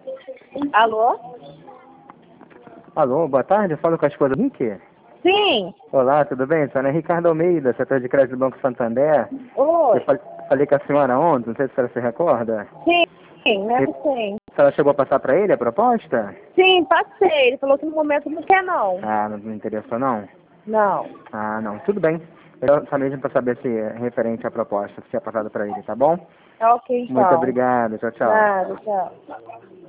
Alô? Alô, boa tarde, eu falo com a esposa do Henrique. Sim. Olá, tudo bem? Sou Ana Ricardo Almeida, setor de crédito do Banco Santander. Oi. Falei com a senhora ontem, não sei se a senhora se recorda. Sim, lembro sim. A senhora chegou a passar para ele a proposta? Sim, passei. Ele falou que no momento não quer não. Ah, não interessou não? Não. Ah, não, tudo bem. Eu só mesmo para saber se é referente à proposta que tinha passado para ele, tá bom? Ok, Muito então. obrigado, tchau, tchau. Nada, tchau.